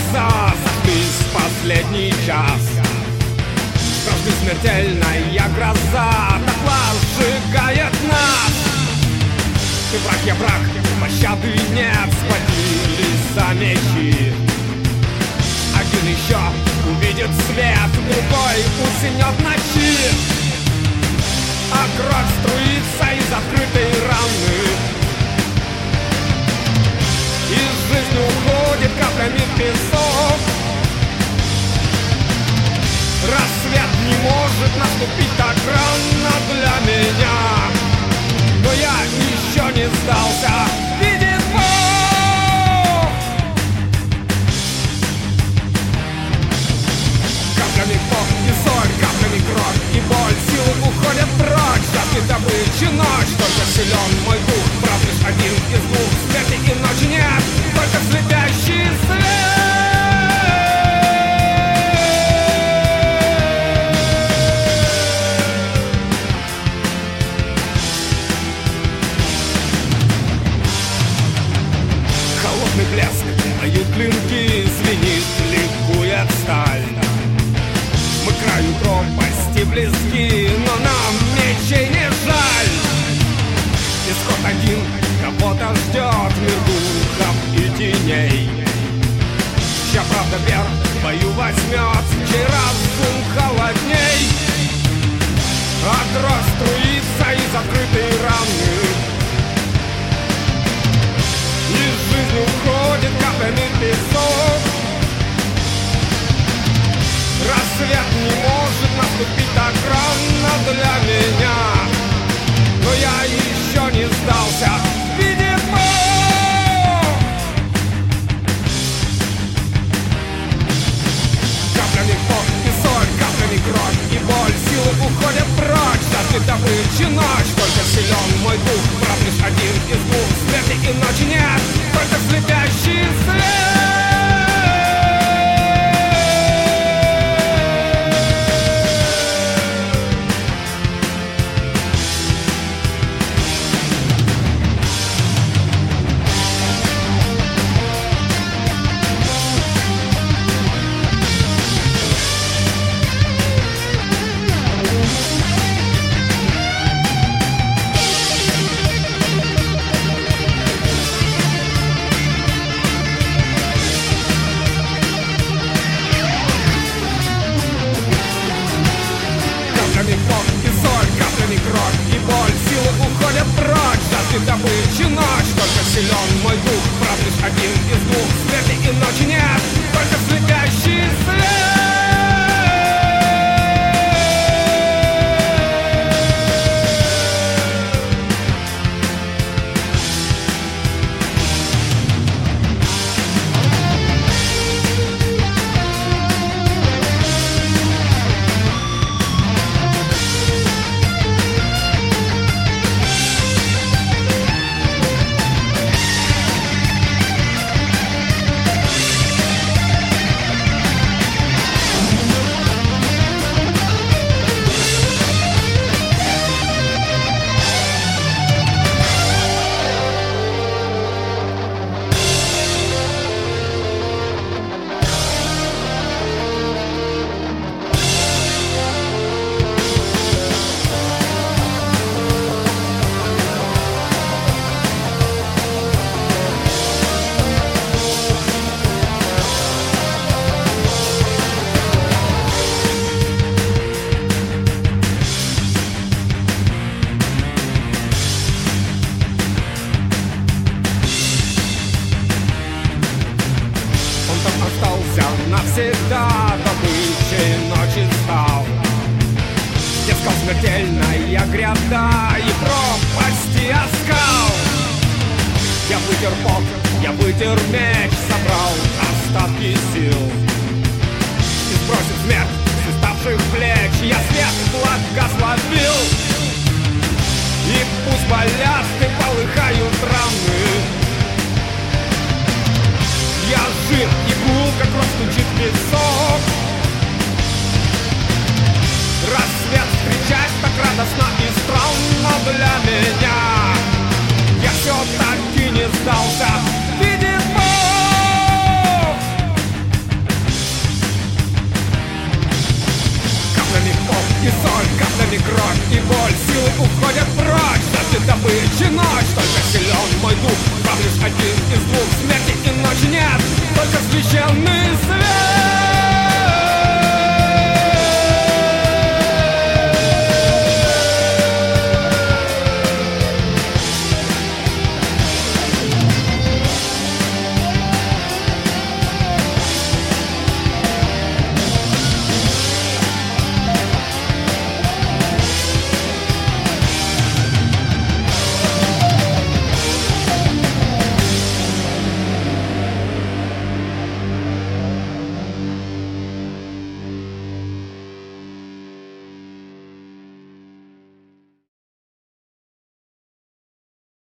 глаза, сошлись в последний час. Каждый смертельная гроза дотла сжигает нас. Ты враг, я враг, пощады нет, схватились за мечи. Один еще увидит свет, другой уснет ночи. А кровь струится из открытой раны. Из жизни уходит каплями песок. Рассвет не может наступить так рано для меня. Но я еще не сдался, видит Бог. Каплями пот и соль, каплями кровь и боль. Силы уходят прочь, жажды добычи ночь. Только силен мой дух, прав лишь один из двух. Смерти и ночи нет, только слепящий свет. Блеск, поют клинки, звенит, ликует сталь. Мы к краю пропасти близки, но нам мечей не жаль. Исход один, кого-то ждет мир духов и теней. Чья правда вверх в бою возьмет, чей разум холодней. А кровь струится из открытой раны. Из жизни уходит каплями песок. Рассвет не может наступить так рано для меня. Но я еще не сдался, видит Бог. Каплями пот и соль, каплями кровь и боль. Силы уходят прочь, жажды добычи ночь. Только силен мой дух, прав лишь один из двух. Смерти и ночи нет, только слепящий свет. Добычи ночь, только силен мой дух, прав лишь один из двух. Смерти и ночи нет, только слепящий свет. Навсегда добычей ночи стал. Где скал смертельная гряда и пропасти оскал. Я вытер пот, я вытер меч, собрал остатки сил и сбросил смерть с уставших плеч. Я свет благословил, и пусть болят и полыхают раны. Я жив,